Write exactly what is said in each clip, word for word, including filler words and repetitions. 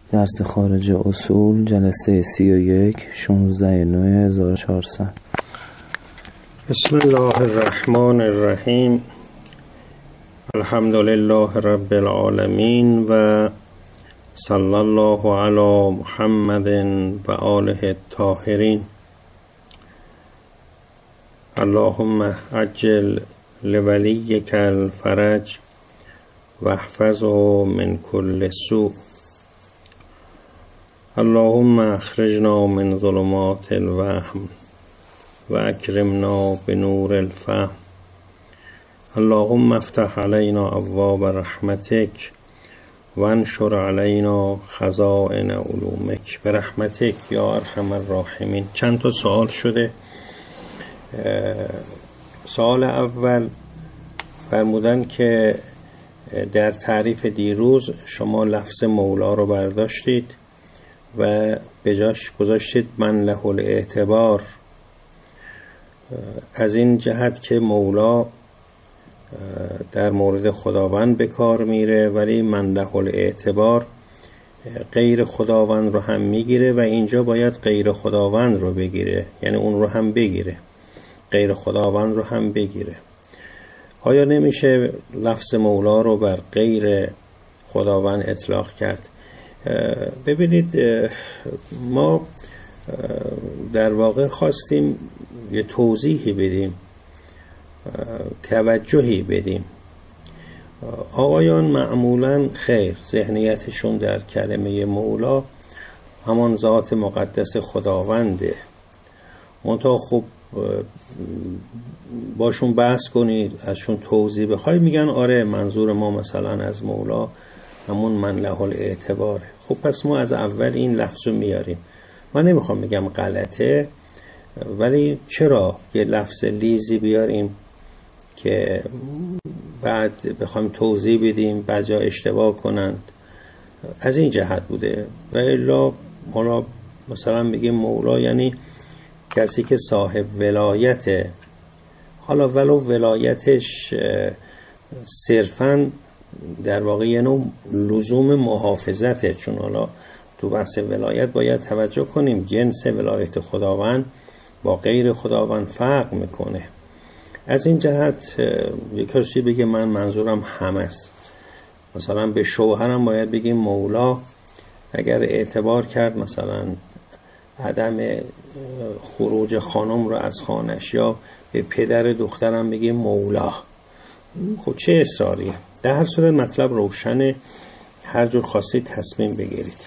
درس خارج اصول جلسه سی و یک شانزده نوامبر هزار و چهارصد. بسم الله الرحمن الرحیم. الحمد لله رب العالمین و صلی الله علی محمد و آله الطاهرین. اللهم عجل لولیک الفرج واحفظه من كل سوء. اللهم اخرجنا من ظلمات الوهم و اکرمنا بنور الفهم. اللهم افتح علينا ابواب رحمتك وانشر علينا خزائن علومك برحمتك یا ارحم الراحمین. چند تا سوال شده. سوال اول فرمودن که در تعریف دیروز شما لفظ مولا رو برداشتید و به جاش گذاشتید من له الاعتبار، از این جهت که مولا در مورد خداوند به کار میره ولی من له الاعتبار غیر خداوند رو هم میگیره و اینجا باید غیر خداوند رو بگیره، یعنی اون رو هم بگیره، غیر خداوند رو هم بگیره. آیا نمیشه لفظ مولا رو بر غیر خداوند اطلاق کرد؟ ببینید، ما در واقع خواستیم یه توضیحی بدیم، توجهی بدیم. آقایان معمولاً خیر ذهنیتشون در کلمه مولا همان ذات مقدس خداونده. منتها خب باشون بحث کنید، ازشون توضیح بخوای، میگن آره منظور ما مثلا از مولا همون من له الاعتباره. خب پس ما از اول این لفظ رو میاریم. من نمیخوام بگم غلطه، ولی چرا یه لفظ لیزی بیاریم که بعد بخوایم توضیح بدیم بعد جا اشتباه کنند؟ از این جهت بوده. و الا مولا مثلا بگیم مولا یعنی کسی که صاحب ولایته، حالا ولو ولایتش صرفاً در واقع یه نوع لزوم محافظته، چون حالا تو بحث ولایت باید توجه کنیم جنس ولایت خداوند با غیر خداوند فرق میکنه. از این جهت یک کسی بگه من منظورم همه است، مثلا به شوهرم باید بگیم مولا. اگر اعتبار کرد مثلا عدم خروج خانم رو از خانش، یا به پدر دخترم بگیم مولا، خب چه اصراریه؟ در هر صورت مطلب روشنه، هر جور خواستید تصمیم بگیرید.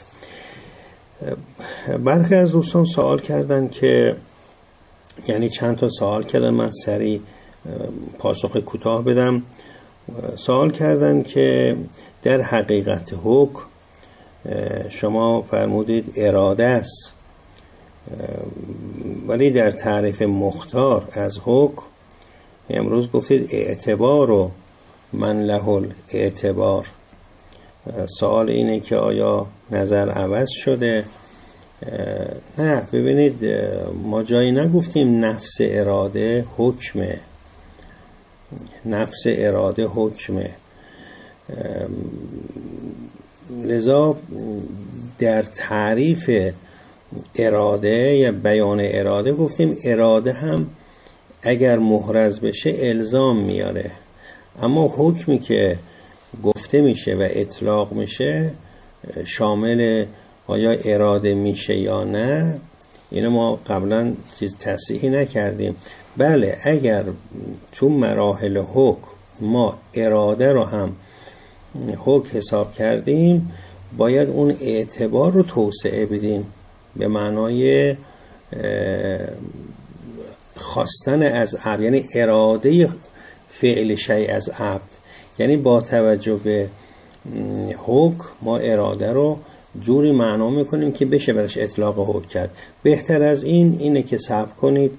برخی از دوستان سوال کردن که یعنی چند تا سوال کردن، من سریع پاسخ کوتاه بدم. سوال کردن که در حقیقت حکم شما فرمودید اراده است، ولی در تعریف مختار از حکم امروز گفتید اعتبار و من له الاعتبار. سوال اینه که آیا نظر عوض شده؟ نه، ببینید ما جایی نگفتیم نفس اراده حکمه، نفس اراده حکمه. لذا در تعریف اراده یا بیان اراده گفتیم اراده هم اگر محرز بشه الزام میاره، اما حکمی که گفته میشه و اطلاق میشه شامل آیا اراده میشه یا نه، اینو ما قبلا چیز تصحیحی نکردیم. بله، اگر تو مراحل حکم ما اراده رو هم حکم حساب کردیم باید اون اعتبار رو توسعه بدیم به معنای خواستن از عبد، یعنی اراده فعل شیء از عبد، یعنی با توجه به حکم ما اراده رو جوری معنا میکنیم که بشه برش اطلاق حکم کرد. بهتر از این اینه که صبر کنید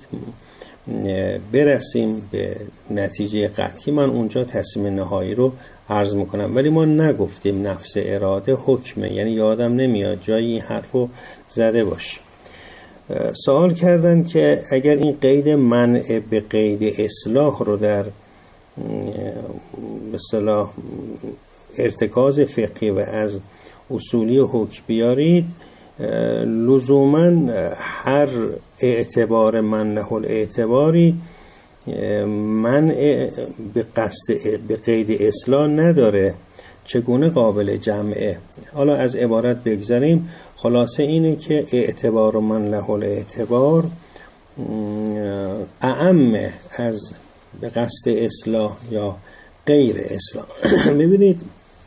برسیم به نتیجه قطعی، من اونجا تصمیم نهایی رو عرض میکنم. ولی ما نگفتیم نفس اراده حکمه، یعنی یادم نمیاد جایی این حرف رو زده باشه. سوال کردن که اگر این قید منع به قید اصلاح رو در به اصطلاح ارتکاز فقهی و از اصولی حکم بیارید، لزوما هر اعتبار من له الاعتباری منع به قصد به قید اصلاح نداره. چگونه قابل جمعه؟ حالا از عبارت بگذاریم، خلاصه اینه که اعتبار من له الاعتبار اعم از به قصد اصلاح یا غیر اصلاح. ببینید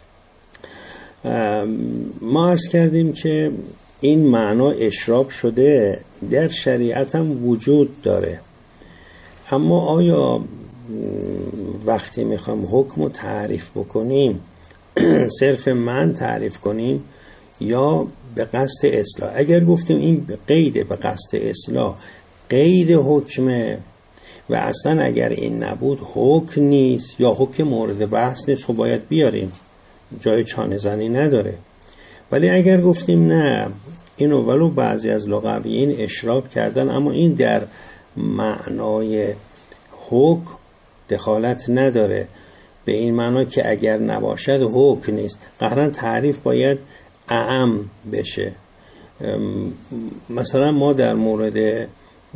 ما عرض کردیم که این معنا اشراب شده در شریعت هم وجود داره، اما آیا وقتی میخوام حکم رو تعریف بکنیم صرف من تعریف کنیم یا به قصد اصلاح؟ اگر گفتیم این قید به قصد اصلاح قید حکمه و اصلا اگر این نبود حکم نیست یا حکم مورد بحث نیست، خب باید بیاریم، جای چانه زنی نداره. ولی اگر گفتیم نه اینو ولو بعضی از لغویین اشراب کردن اما این در معنای حکم دخالت نداره، به این معنا که اگر نباشد حکم نیست، قطعاً تعریف باید اعم بشه. مثلا ما در مورد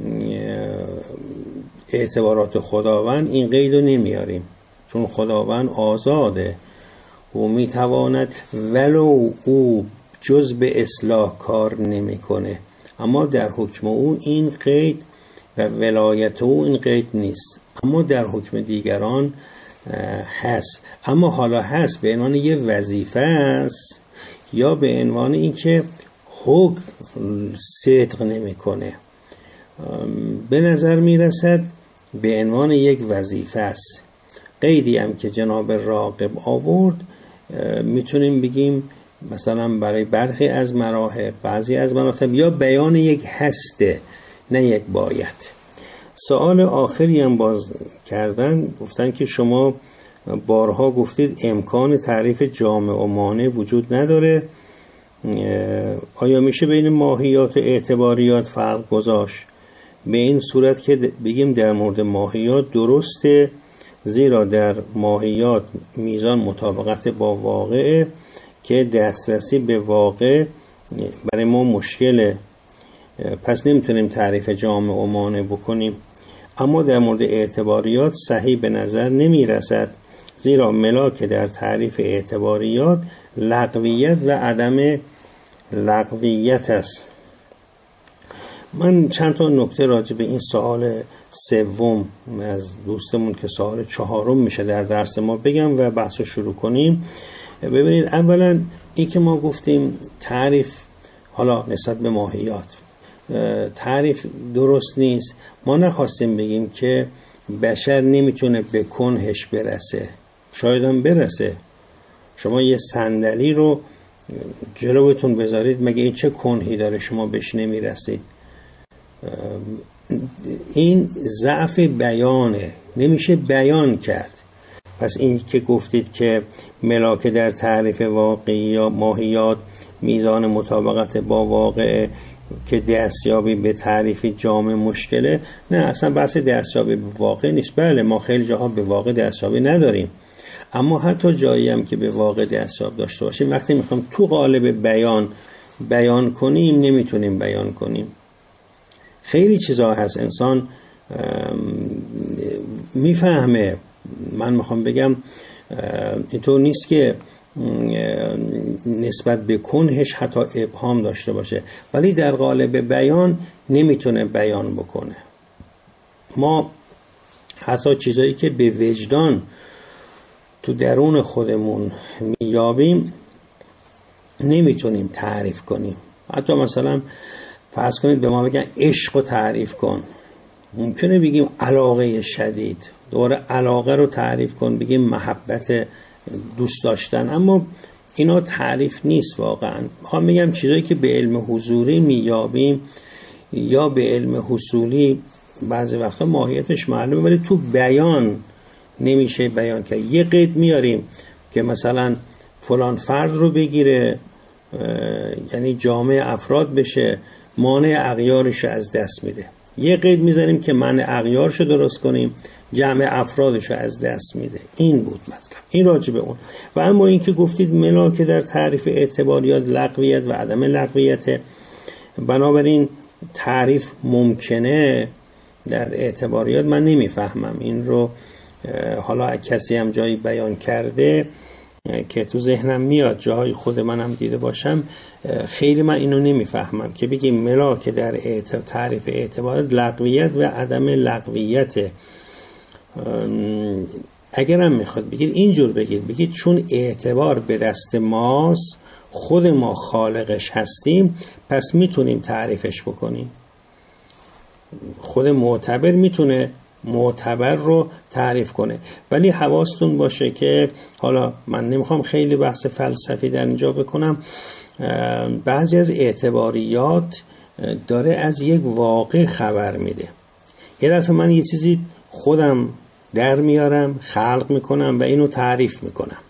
اعتبارات خداوند این قید رو نمیاریم، چون خداوند آزاده و میتواند ولو او جز به اصلاح کار نمیکنه، اما در حکم او این قید و ولایت او این قید نیست، اما در حکم دیگران هست. اما حالا هست به عنوان یه وظیفه است یا به عنوان این که حکم صدق نمیکنه؟ به نظر میرسد به عنوان یک وظیفه است. قیدی هم که جناب راغب آورد میتونیم بگیم مثلا برای برخی از مراحل، بعضی از مراتب، یا بیان یک هسته نه یک باید. سوال آخری هم باز کردن، گفتن که شما بارها گفتید امکان تعریف جامع و مانع وجود نداره، آیا میشه بین ماهیات و اعتباریات فرق گذاشت؟ به این صورت که بگیم در مورد ماهیات درسته، زیرا در ماهیات میزان مطابقت با واقعه که دسترسی به واقع برای ما مشکله، پس نمیتونیم تعریف جامع و مانع بکنیم. اما در مورد اعتباریات صحیح به نظر نمیرسد، زیرا ملاک در تعریف اعتباریات لغویت و عدم لغویت است. من چند تا نکته راجع به این سوال سوم از دوستمون که سوال چهارم میشه در درس ما بگم و بحث رو شروع کنیم. ببینید، اولا این که ما گفتیم تعریف حالا نسبت به ماهیات تعریف درست نیست، ما نخواستیم بگیم که بشر نمیتونه به کنهش برسه، شاید هم برسه. شما یه صندلی رو جلوتون بذارید، مگه این چه کنهی داره شما بهش نمیرسید؟ این ضعف بیانه، نمیشه بیان کرد. پس این که گفتید که ملاک در تعریف واقعی یا ماهیات میزان مطابقت با واقع که دستیابی به تعریف جامع مشکله، نه اصلا بحث دستیابی به واقع نیست. بله ما خیلی جاها به واقع دستیابی نداریم، اما حتی جایی هم که به واقع دستیاب داشته باشیم وقتی میخوام تو قالب بیان بیان کنیم نمیتونیم بیان کنیم. خیلی چیزا هست انسان میفهمه، من میخوام بگم اینطور نیست که نسبت به کنهش حتی ابهام داشته باشه، ولی در قالب بیان نمیتونه بیان بکنه. ما حتی چیزایی که به وجدان تو درون خودمون میابیم نمیتونیم تعریف کنیم. حتی مثلا فرض کنید به ما بگن عشق رو تعریف کن، ممکنه بگیم علاقه شدید، دوباره علاقه رو تعریف کن بگیم محبت، دوست داشتن، اما اینا تعریف نیست واقعا. میخوام بگم چیزایی که به علم حضوری میابیم یا به علم حصولی بعضی وقتا ماهیتش معلومه ولی تو بیان نمیشه بیان کرد. یه قید میاریم که مثلا فلان فرد رو بگیره، یعنی جامع افراد بشه، مانع اغیارش از دست میده. یه قید میذاریم که مانع اغیارش رو درست کنیم، جمع افرادش رو از دست میده. این بود مطلب، این راجع به اون. و اما این که گفتید ملاک که در تعریف اعتباریات لغویت و عدم لغویت، بنابراین تعریف ممکنه در اعتباریات، من نمیفهمم این رو. حالا کسی هم جایی بیان کرده که تو ذهنم میاد، جاهای خود منم دیده باشم، خیلی من اینو نمیفهمم که بگیم ملاک در تعریف اعتباریات لغویت و عدم لغویت. اگرم میخواد بگید اینجور بگید، بگید چون اعتبار به دست ماست، خود ما خالقش هستیم، پس میتونیم تعریفش بکنیم. خود معتبر میتونه معتبر رو تعریف کنه. ولی حواستون باشه که حالا من نمیخوام خیلی بحث فلسفی در اینجا بکنم، بعضی از اعتباریات داره از یک واقع خبر میده. یه دفعه من یه چیزی خودم در میارم، خلق میکنم و اینو تعریف میکنم.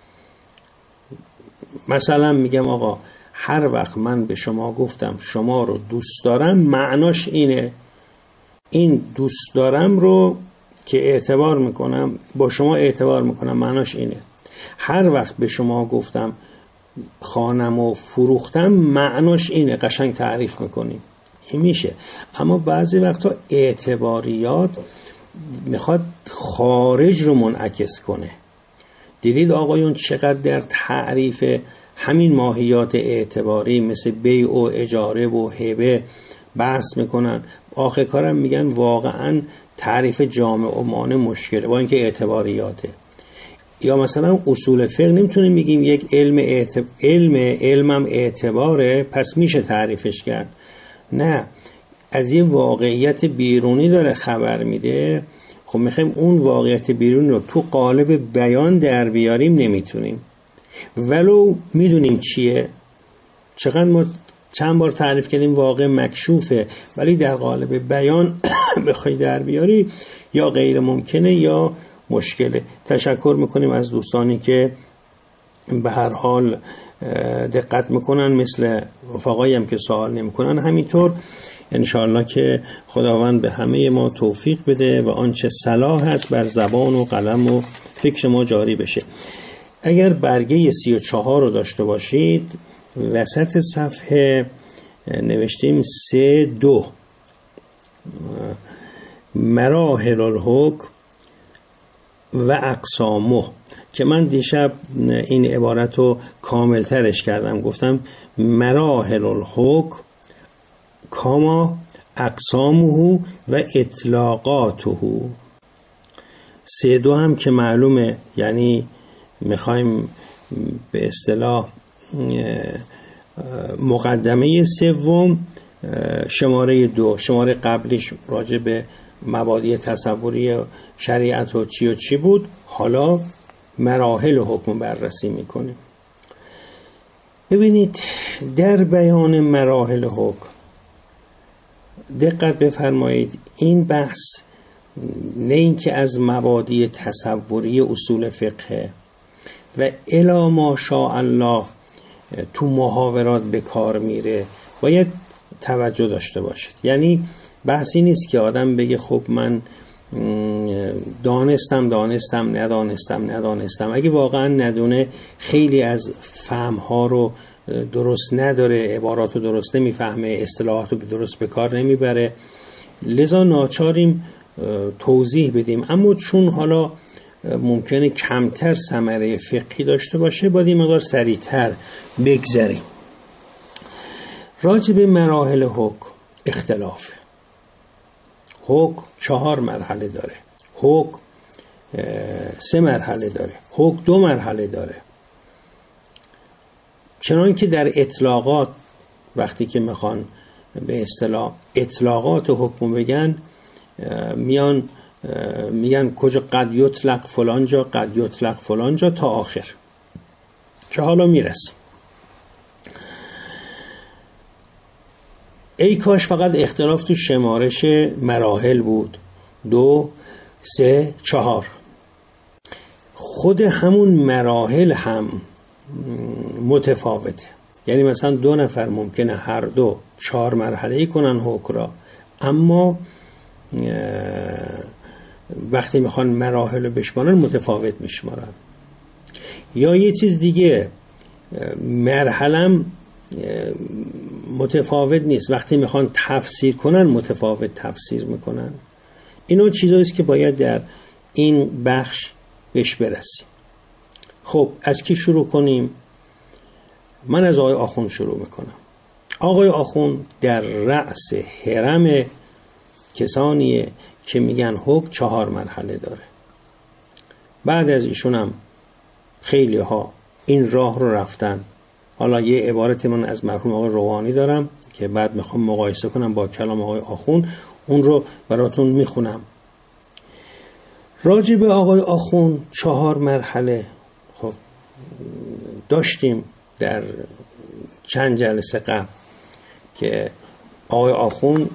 مثلا میگم آقا هر وقت من به شما گفتم شما رو دوست دارم، معناش اینه. این دوست دارم رو که اعتبار میکنم، با شما اعتبار میکنم، معناش اینه. هر وقت به شما گفتم خانم و فروختم، معناش اینه. قشنگ تعریف میکنیم، این میشه. اما بعضی وقتا اعتباریات میخواد خارج رو منعکس کنه. دیدید آقایون چقدر در تعریف همین ماهیات اعتباری مثل بیع و اجاره و هبه بحث میکنن، آخر کارم میگن واقعا تعریف جامع و مانع مشکله، با اینکه اعتباریاته. یا مثلا اصول فقه نمیتونیم بگیم یک علم اعتب... علم علمم اعتباره پس میشه تعریفش کرد. نه، از یه واقعیت بیرونی داره خبر میده. خب میخوایم اون واقعیت بیرونی رو تو قالب بیان در بیاریم، نمیتونیم. ولو میدونیم چیه، چقدر ما چند بار تعریف کردیم واقع مکشوفه، ولی در قالب بیان بخوای در بیاری یا غیر ممکنه یا مشکله. تشکر میکنیم از دوستانی که به هر حال دقت میکنن، مثل رفقایی هم که سوال نمیکنن. همینطور انشاءالله که خداوند به همه ما توفیق بده و آنچه صلاح هست بر زبان و قلم و فکر ما جاری بشه. اگر برگه سی و چهار رو داشته باشید، وسط صفحه نوشتیم سه دو مراحل الحکم و اقسامه، که من دیشب این عبارت رو کامل ترش کردم، گفتم مراحل الحکم کاما اقسامه و اطلاقاته. سه دو هم که معلومه، یعنی میخوایم به اصطلاح مقدمه سوم شماره دو، شماره قبلیش راجع به مبادی تصوری شریعت و چی و چی بود، حالا مراحل حکم بررسی میکنیم. ببینید در بیان مراحل حکم دقت بفرمایید. این بحث نه اینکه از مبادی تصوری اصول فقه و الی ما شاء الله تو محاورات به کار میره، باید توجه داشته باشید. یعنی بحثی نیست که آدم بگه خب من دانستم دانستم ندانستم ندانستم. اگه واقعا ندونه خیلی از فهمها رو درست نداره، عبارات رو درست نمیفهمه، اصطلاحات رو درست به کار نمیبره، لذا ناچاریم توضیح بدیم. اما چون حالا ممکنه کمتر ثمره فقهی داشته باشه، باید این مقدار سریعتر بگذریم. راجع به مراحل حکم اختلاف. حکم چهار مرحله داره، حکم سه مرحله داره، حکم دو مرحله داره. چنان که در اطلاقات وقتی که میخوان به اصطلاح اطلاقات حکم بگن، میان میگن کجا قد یطلق فلان جا، قد یطلق فلان جا تا آخر، که حالا میرسیم. ای کاش فقط اختلاف تو شمارش مراحل بود، دو، سه، چهار. خود همون مراحل هم متفاوته. یعنی مثلا دو نفر ممکنه هر دو چهار مرحله کنن حکم را، اما وقتی میخوان مراحل رو بشمارن متفاوت میشمارن. یا یه چیز دیگه، مرحلم متفاوت نیست، وقتی میخوان تفسیر کنن متفاوت تفسیر میکنن. اینو چیزاییست که باید در این بخش بهش برسیم. خب از کی شروع کنیم؟ من از آقای آخوند شروع میکنم. آقای آخوند در رأس هرم کسانیه که میگن حکم چهار مرحله داره. بعد از ایشون هم خیلی ها این راه رو رفتن. حالا یه عبارت من از مرحوم آقای روحانی دارم که بعد میخوام مقایسه کنم با کلام آقای آخوند، اون رو براتون میخونم. راجع به آقای آخوند چهار مرحله خب داشتیم در چند جلسه قبل که آقای آخوند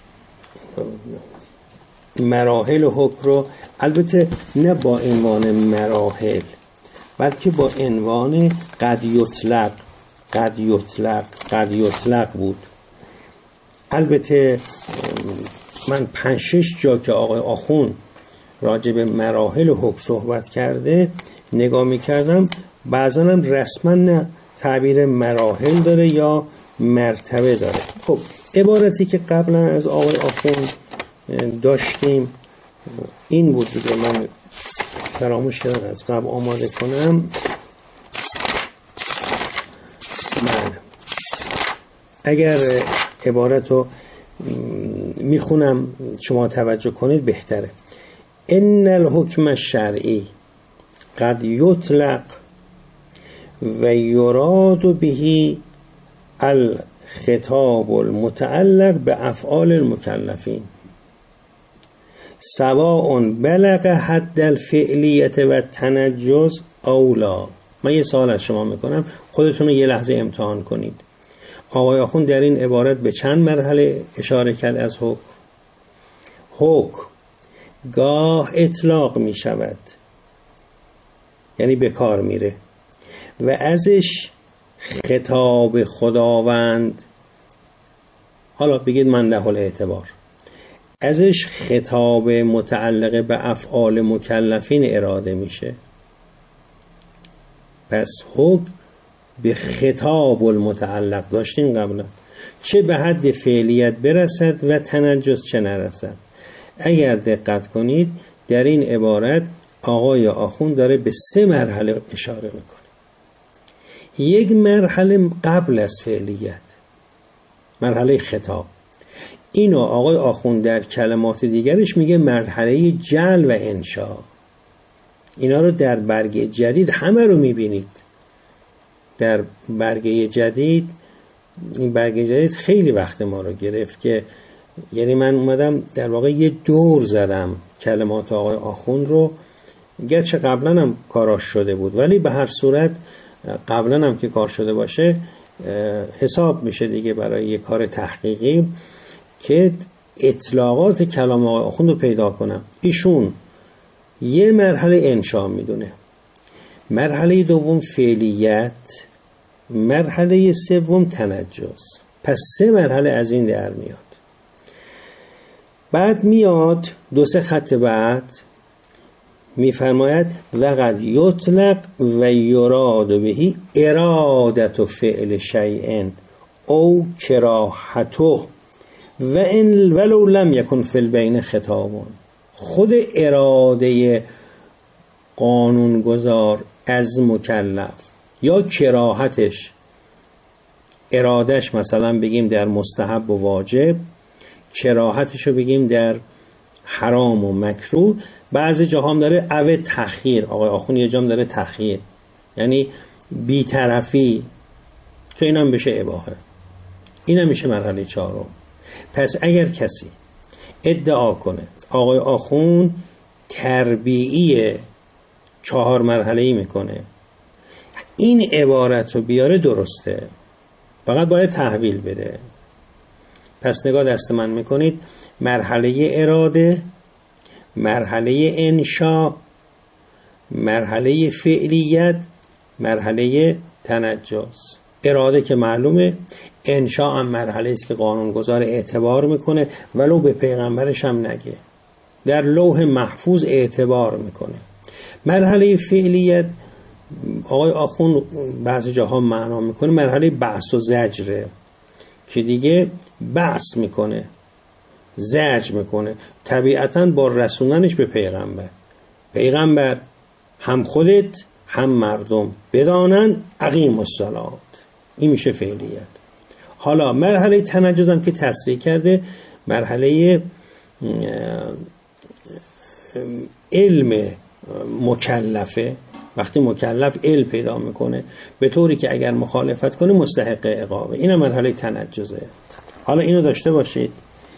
مراحل حکم رو، البته نه با عنوان مراحل بلکه با عنوان قد یطلق قد یطلق قد یطلق بود. البته من پنج شش جا که آقای آخوند راجع به مراحل حکم صحبت کرده نگاه میکردم، بعضا هم رسما نه تعبیر مراحل داره یا مرتبه داره. خب عبارتی که قبلا از آقای آخوند داشتیم این بود دیگه، من فراموش کردم از قبل آماده کنم. من اگر عبارت رو میخونم شما توجه کنید بهتره. ان الحکم الشرعی قد یطلق و یراد به الخطاب المتعلق به افعال المکلفین سواء بلغ حد الفعلیت و تنجز او لا. من یه سوال از شما میکنم، خودتون رو یه لحظه امتحان کنید. آقای آخوند در این عبارت به چند مرحله اشاره کرد از حکم؟ حکم گاه اطلاق می شود، یعنی به کار میره و ازش خطاب خداوند، حالا بگید من له الاعتبار، ازش خطاب متعلق به افعال مکلفین اراده میشه. پس حکم به خطاب المتعلق داشتیم قبلا، چه به حد فعلیت برسد و تنجز چه نرسد. اگر دقت کنید در این عبارت آقای آخوند داره به سه مرحله اشاره میکنه. یک مرحله قبل از فعلیت، مرحله خطاب، اینو آقای آخوند در کلمات دیگرش میگه مرحله جعل و انشاء. اینا رو در برگه جدید همه رو میبینید. در برگه جدید، این برگه جدید خیلی وقت ما رو گرفت که یعنی من اومدم در واقع یه دور زدم کلمات آقای آخوند رو، گرچه قبلا هم کاراش شده بود ولی به هر صورت قبلا هم که کار شده باشه حساب میشه دیگه برای یه کار تحقیقی که اطلاقات کلام آقای آخوند رو پیدا کنم. ایشون یه مرحله انشا میدونه، مرحله دوم فعلیت، مرحله سوم تنجز. پس سه مرحله از این در میاد. بعد میاد دو سه خط بعد میفرماید وقد یطلق و یراد بهی ارادت و فعل شیئن او کراهته و ان ولو لم یکن فی البین خطابون. خود اراده قانونگذار از مکلف یا کراهتش، ارادش مثلا بگیم در مستحب و واجب، کراهتشو بگیم در حرام و مکروه. بعضی جاها هم داره او تخییر، آقای آخوند یه جام داره تخییر، یعنی بی‌طرفی، که اینم بشه اباحه. اینم میشه مرحله چهارم. پس اگر کسی ادعا کنه آقای آخوند تربیعی چهار مرحله‌ای میکنه، این عبارت رو بیاره درسته، فقط باید تحویل بده. پس نگاه دست من میکنید، مرحله اراده، مرحله انشاء، مرحله فعلیت، مرحله تنجز. اراده که معلومه، انشاء هم مرحله است که قانونگذار اعتبار میکنه ولو به پیغمبرش هم نگه. در لوح محفوظ اعتبار میکنه. مرحله فعلیت آقای آخوند بعضی جاها معنا میکنه مرحله بحث و زجره که دیگه بحث میکنه، زجر میکنه، طبیعتاً با رسوندنش به پیغمبر. پیغمبر هم خودت هم مردم بدانن اقیم الصلات. این میشه فعلیت. حالا مرحله تنجز هم که تصریح کرده مرحله علم مکلفه. وقتی مکلف علم پیدا میکنه به طوری که اگر مخالفت کنه مستحق عقابه. این مرحله تنجزه. حالا اینو داشته باشید،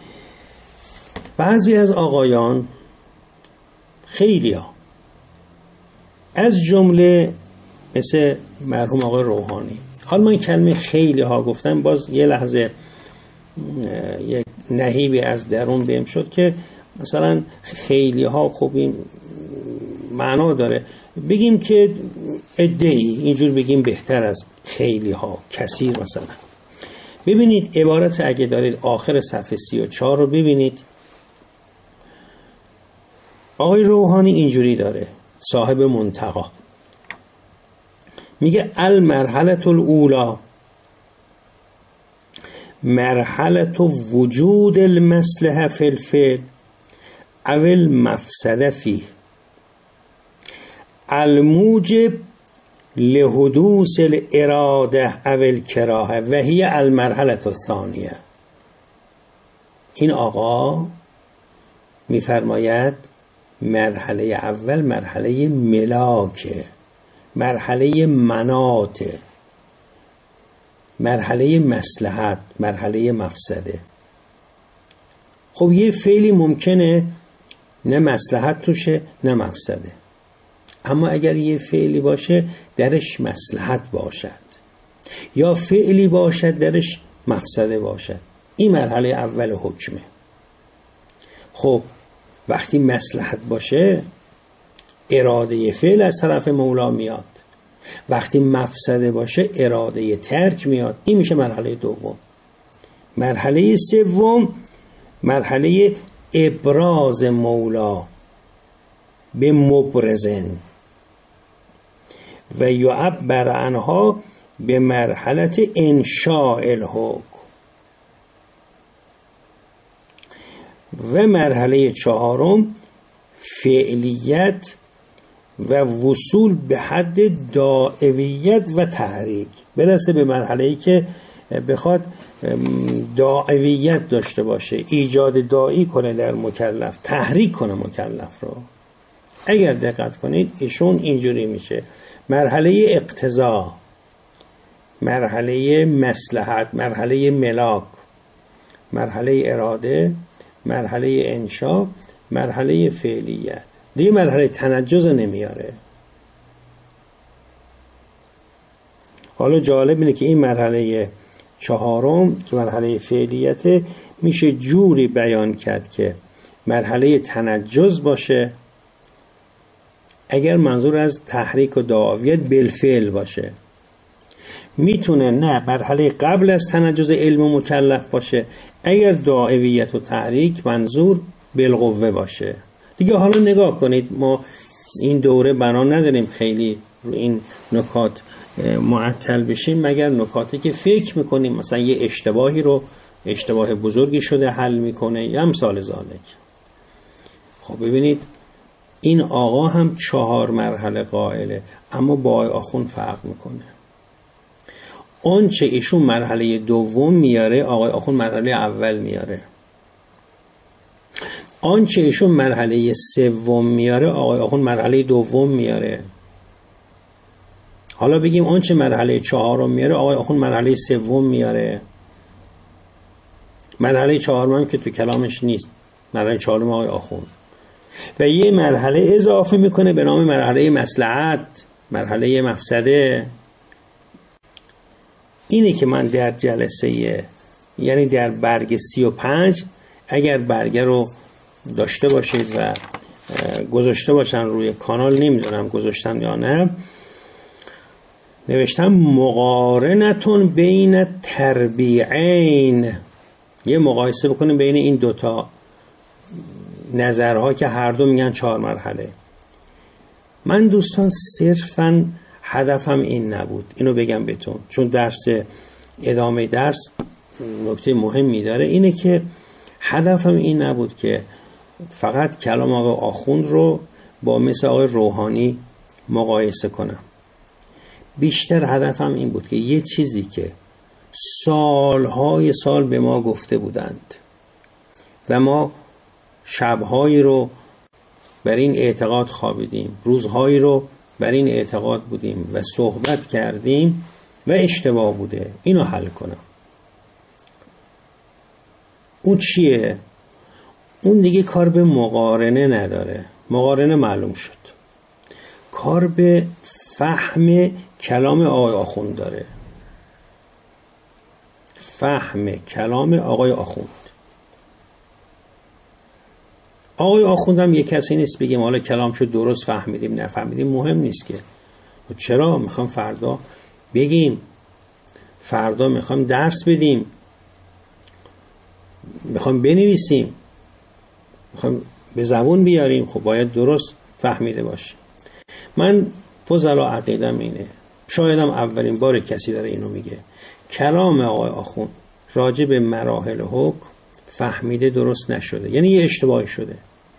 بعضی از آقایان، خیلی ها، از جمله مثل مرحوم آقای روحانی، حالا من کلمه خیلی ها گفتم، باز یه لحظه یک نهیبی از درون بهم شد که مثلا خیلی ها خب این معنا داره، بگیم که عده‌ای، اینجور بگیم بهتر از خیلی ها، کثیر مثلا. ببینید عبارت اگه دارید آخر صفحه سی و چهار رو ببینید، آقای روحانی اینجوری داره، صاحب منتقا میگه المرحله الاولی مرحله وجود المصلحه فی الفعل او المفسده فیه الموجب لحدوث الاراده او الکراهه و هی المرحله الثانیه. این آقا میفرماید مرحله اول مرحله ملاکه، مرحله مناطه، مرحله مصلحت، مرحله مفسده. خب یه فعلی ممکنه نه مصلحت توشه نه مفسده، اما اگر یه فعلی باشه درش مصلحت باشد یا فعلی باشد درش مفسده باشد، این مرحله اول حکمه. خب وقتی مصلحت باشه اراده فعل از طرف مولا میاد، وقتی مفسده باشه اراده ترک میاد. این میشه مرحله دوم. مرحله سوم مرحله ابراز مولا به مبرزن و یعبر عنها به مرحله انشاء الحکم. و مرحله چهارم فعلیت و وصول به حد داعیت و تحریک، برسه به مرحله‌ای که بخواد داعیت داشته باشه، ایجاد داعی کنه در مکلف، تحریک کنه مکلف رو. اگر دقت کنید ایشون اینجوری میشه: مرحله اقتضا، مرحله مصلحت، مرحله ملاک، مرحله اراده، مرحله انشا، مرحله فعلیت. دیگه مرحله تنجز نمیاره. حالا جالب اینه که این مرحله چهارم که مرحله فعلیت میشه جوری بیان کرد که مرحله تنجز باشه اگر منظور از تحریک و دعاویت بالفعل باشه، میتونه نه مرحله قبل از تنجز علم مکلف باشه اگر دعاویت و تحریک منظور بالقوه باشه. دیگه حالا نگاه کنید، ما این دوره بنا نداریم خیلی رو این نکات معطل بشیم مگر نکاتی که فکر میکنیم مثلا یه اشتباهی رو، اشتباه بزرگی شده حل میکنه یا امثال ذالک. خب ببینید این آقا هم چهار مرحله قائله، اما با آقای آخوند فرق میکنه. اون چه ایشون مرحله دوم میاره آقای آخوند مرحله اول میاره، آنچه ایشون مرحله سوم میاره آقای آخوند مرحله دوم میاره. حالا بگیم آنچه مرحله چهارم میاره آقای آخوند مرحله سوم میاره. مرحله چهارم هم که تو کلامش نیست، مرحله چهارم آقای آخوند. و یه مرحله اضافه میکنه به نام مرحله مصلحت، مرحله مفسده. اینه که من در جلسه یعنی در برگ سی و پنج اگر برگه رو داشته باشید و گذاشته باشن روی کانال، نمیدونم گذاشتن یا نه، نوشتم مقارنتون بین تربیعین، یه مقایسه بکنیم بین این دوتا نظرها که هر دو میگن چهار مرحله. من دوستان صرفاً هدفم این نبود، اینو بگم بهتون، چون درس ادامه درس نکته مهمی داره، اینه که هدفم این نبود که فقط کلام آقای آخوند رو با مثل آقای روحانی مقایسه کنم. بیشتر هدفم این بود که یه چیزی که سالهای سال به ما گفته بودند و ما شبهایی رو بر این اعتقاد خوابیدیم، روزهایی رو بر این اعتقاد بودیم و صحبت کردیم و اشتباه بوده، اینو حل کنم. اون چیه؟ اون دیگه کار به مقارنه نداره، مقارنه معلوم شد. کار به فهم کلام آقای آخوند داره، فهم کلام آقای آخوند. آقای آخوند هم یک کسی نیست بگیم حالا کلامشو درست فهمیدیم نفهمیدیم، مهم نیست که. چرا؟ میخوام فردا بگیم، فردا میخوام درس بدیم، میخوام بنویسیم، میخوام به زبون بیاریم، خب باید درست فهمیده باشه. من فضلا عقیدم اینه، شایدم اولین بار کسی داره اینو میگه، کلام آقای آخوند راجع به مراحل حکم فهمیده درست نشده، یعنی یه اشتباهی شده.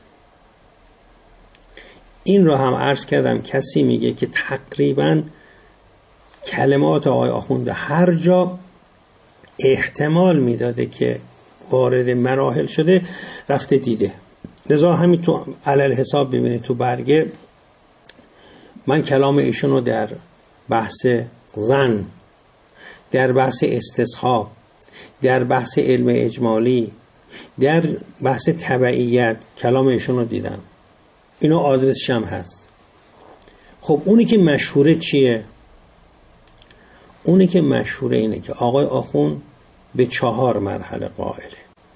این رو هم عرض کردم، کسی میگه که تقریبا کلمات آقای آخوند هر جا احتمال میداده که وارد مراحل شده رفته دیده. لذا همین تو علل حساب ببینید تو برگه من کلام ایشون رو در بحث ظن، در بحث استصحاب، در بحث علم اجمالی، در بحث تبعیت کلام ایشون رو دیدم، اینا آدرسش هم هست. خب اونی که مشهوره چیه؟ اونی که مشهوره اینه که آقای آخوند به چهار مرحله قائله.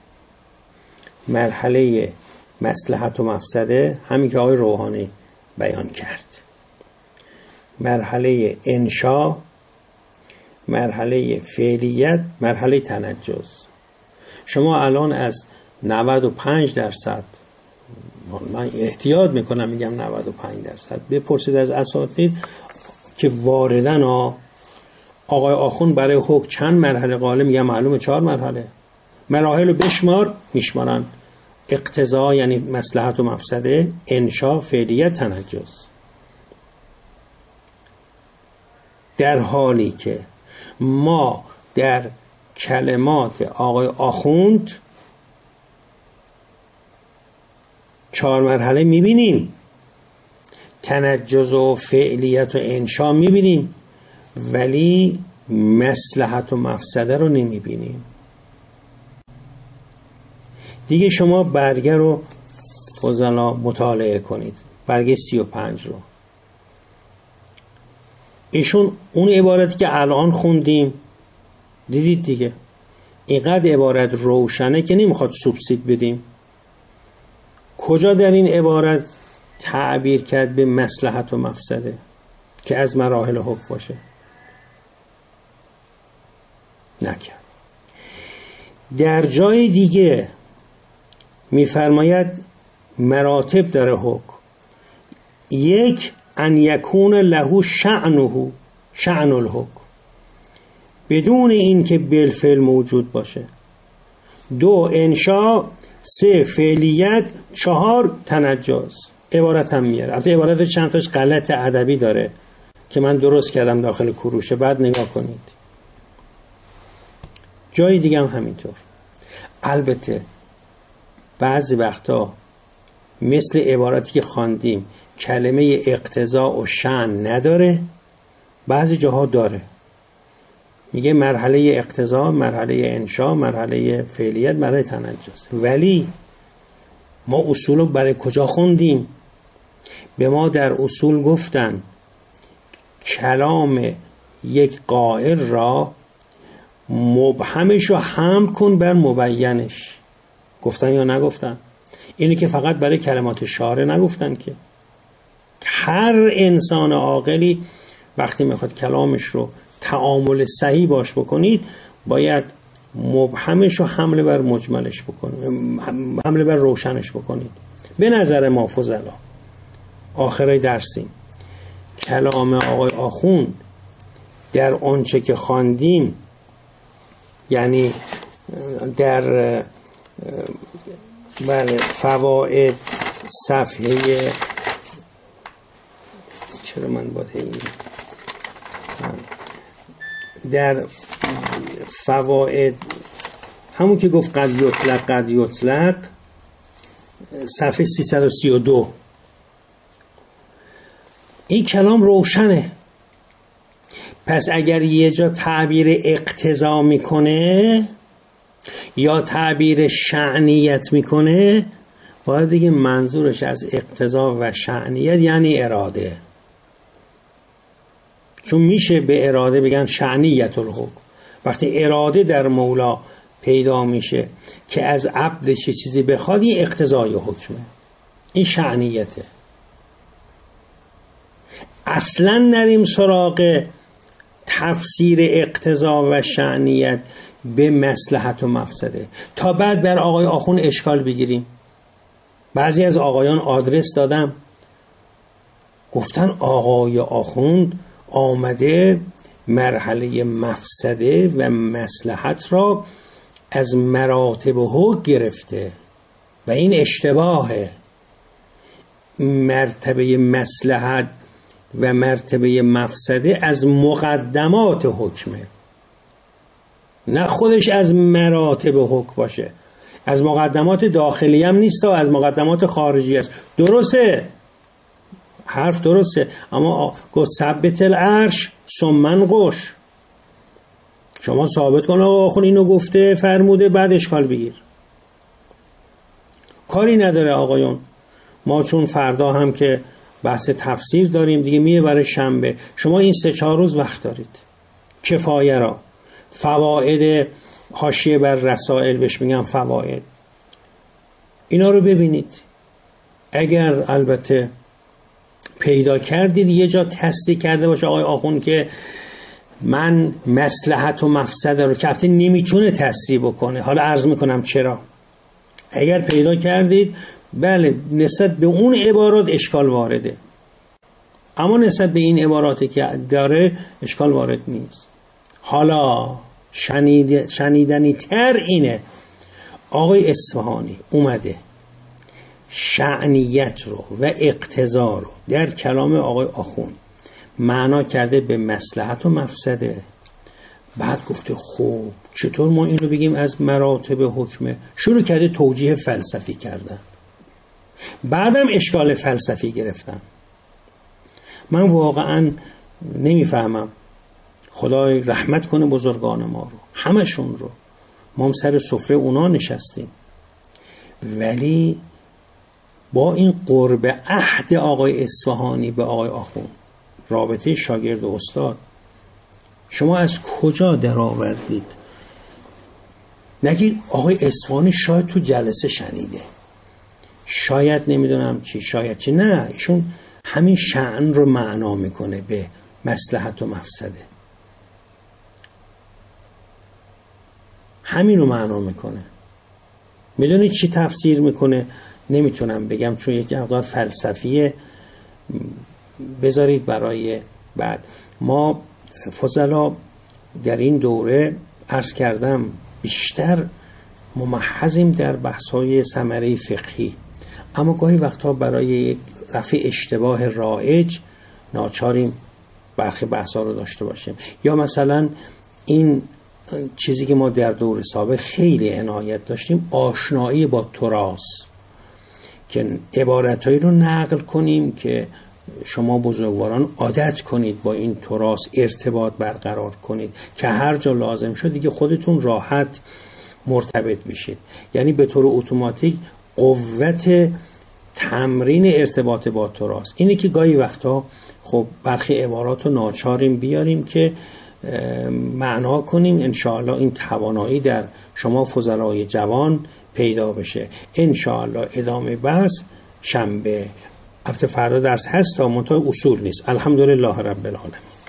مرحله مصلحت و مفسده، همین که آقای روحانی بیان کرد، مرحله انشا، مرحله فعلیت، مرحله تنجز. شما الان از نود و پنج درصد، من احتیاط میکنم میگم نود و پنج درصد، بپرسید از اساتید که واردن آقای آخوند برای حکم چند مرحله قائله، میگم معلومه چهار مرحله. مراحل رو بشمار، میشمارن اقتضا یعنی مصلحت و مفسده، انشا، فعلیت، تنجز. در حالی که ما در کلمات آقای آخوند چهار مرحله میبینیم، تنجز و فعلیت و انشا میبینیم، ولی مصلحت و مفسده رو نمیبینیم. دیگه شما برگه رو فضلا مطالعه کنید، برگه سی و پنج رو. ایشون اون عبارتی که الان خوندیم دیدید دیگه، اینقدر عبارت روشنه که نمیخواد سوبسید بدیم. کجا در این عبارت تعبیر کرد به مصلحت و مفسده که از مراحل حکم باشه؟ نکرد. در جای دیگه میفرماید مراتب داره حکم. یک، ان یکون له شأنه، شأن الحکم، بدون این که بالفعل موجود باشه. دو، انشا. سه، فعلیت. چهار، تنجز. عبارت هم میاره، البته عبارت چند تاش غلط ادبی داره که من درست کردم داخل کروشه، بعد نگاه کنید. جای دیگه هم همینطور. البته بعضی وقتا مثل عبارتی که خواندیم کلمه اقتضا و شأن نداره، بعضی جاها داره. میگه مرحله اقتضا، مرحله انشا، مرحله فعلیت، مرحله تنجز. ولی ما اصول رو برای کجا خوندیم؟ به ما در اصول گفتن کلام یک قائل را مبهمش رو حمل کن بر مبینش. گفتن یا نگفتن؟ اینی که فقط برای کلمات شارع نگفتن که هر انسان عاقلی وقتی میخواد کلامش رو تعامل صحیح باش بکنید باید مبهمش رو حمله بر مجملش بکنید، حمله بر روشنش بکنید. به نظر ما فضلا آخرای درسیم کلام آقای آخوند در آنچه که خواندیم، یعنی در بله فواید صفحه چرا من باید این در فواید همون که گفت قد یطلق قد یطلق صفحه سیصد و سی و دو این کلام روشنه. پس اگر یه جا تعبیر اقتضا میکنه یا تعبیر شأنیت میکنه، باید دیگه منظورش از اقتضا و شأنیت یعنی اراده، چون میشه به اراده بگن شأنیت الحکم. وقتی اراده در مولا پیدا میشه که از عبدش چیزی بخواد، این اقتضای حکمه، این شأنیته. اصلا نریم سراغ تفسیر اقتضا و شأنیت به مصلحت و مفسده تا بعد بر آقای آخوند اشکال بگیریم. بعضی از آقایان آدرس دادم، گفتن آقای آخوند آمده مرحله مفسده و مصلحت را از مراتب حکم گرفته و این اشتباهه. مرتبه مصلحت و مرتبه مفسده از مقدمات حکمه، نه خودش از مراتب حکم باشه. از مقدمات داخلی هم نیست، از مقدمات خارجی است. درسته، حرف درسته، اما گفت ثبت العرش ثم قش، شما ثابت کن آقا آخوند اینو گفته فرموده بعد اشکال بگیر. کاری نداره آقایون، ما چون فردا هم که بحث تفسیر داریم دیگه، میره برای شنبه، شما این سه چهار روز وقت دارید. کفایه را، فواید حاشیه بر رسائل بهش میگن فواید، اینا رو ببینید. اگر البته پیدا کردید یه جا تصدیق کرده باشه آقای آخوند که من مصلحت و مفسده رو، که نمیتونه تصدیق بکنه، حالا عرض میکنم چرا. اگر پیدا کردید بله نسبت به اون عبارات اشکال وارده، اما نسبت به این عباراتی که داره اشکال وارد نیست. حالا شنید شنیدنی تر اینه آقای اصفهانی اومده شأنیت رو و اقتضا رو در کلام آقای آخوند معنا کرده به مصلحت و مفسده، بعد گفته خوب چطور ما اینو بگیم از مراتب حکمه، شروع کرده توجیه فلسفی کردن، بعدم اشکال فلسفی گرفتن. من واقعا نمیفهمم، خدای رحمت کنه بزرگان ما رو، همشون رو، ما هم سر سفره اونا نشستیم، ولی با این قرب عهد آقای اصفهانی به آقای آخوند، رابطه شاگرد و استاد، شما از کجا در آوردید؟ نگید آقای اصفهانی شاید تو جلسه شنیده، شاید نمیدونم چی، شاید چی، نه، ایشون همین شأن رو معنا میکنه به مصلحت و مفسده، همین رو معنا میکنه. میدونید چی تفسیر میکنه؟ نمیتونم بگم چون یک مقدار فلسفیه، بذارید برای بعد. ما فضلا در این دوره عرض کردم بیشتر ممحضیم در بحث‌های ثمره فقهی، اما گاهی وقتا برای یک رفع اشتباه رایج ناچاریم برخی بحث‌ها رو داشته باشیم. یا مثلا این چیزی که ما در دور سابق خیلی عنایت داشتیم، آشنایی با تراث، که عبارتهایی رو نقل کنیم که شما بزرگواران عادت کنید با این تراث ارتباط برقرار کنید که هر جا لازم شد دیگه خودتون راحت مرتبط بشید، یعنی به طور اتوماتیک قوت تمرین ارتباط با تراث. اینه که گاهی وقتا خب برخی عبارات رو ناچاریم بیاریم که معنا کنیم، انشاءالله این توانایی در شما فضلای جوان پیدا بشه. انشاءالله ادامه بحث شنبه، البته فردا درس هست تا منتهای اصول نیست. الحمدلله رب العالمین.